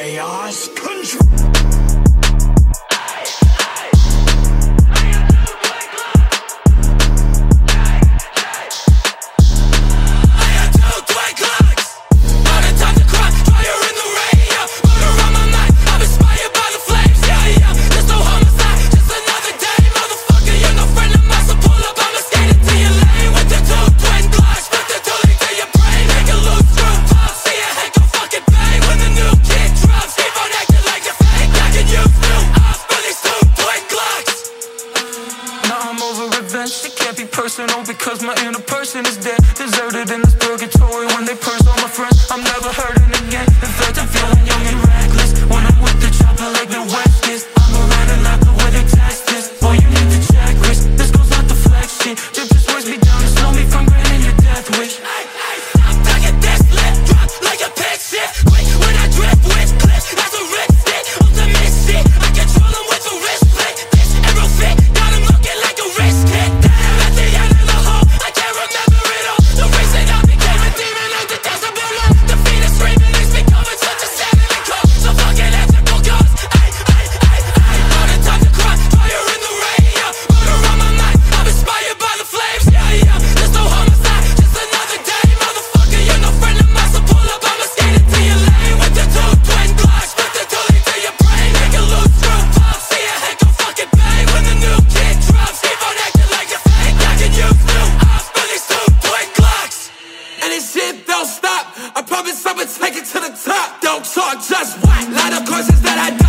chaos control. It can't be personal because my inner person is dead. Deserted in this purgatory when they purse all my friends. I'm never hurting again. In fact, I'm feeling young and reckless when I'm with the chopper like the West is. I'm a rider, not the way they test this. Boy, you need to check risk. This goes not the flex shit. Drip just weighs me down to slow me from granting your death wish. Stop talking this lip, drop like a pit shit. Quick when I drift with clips, that's a rip stick. Ultimate shit, I control them with a wrist flick. This arrow fit, got him looking like a wrist hit. Don't stop, I promise I'ma take it to the top. Don't talk, just whack. Lot of courses that I